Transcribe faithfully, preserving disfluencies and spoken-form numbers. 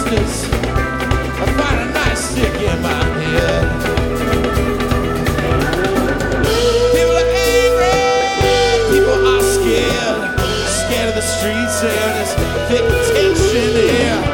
justice. I find a nice stick in my head. People are angry, people are scared, scared of the streets and there's thick tension here.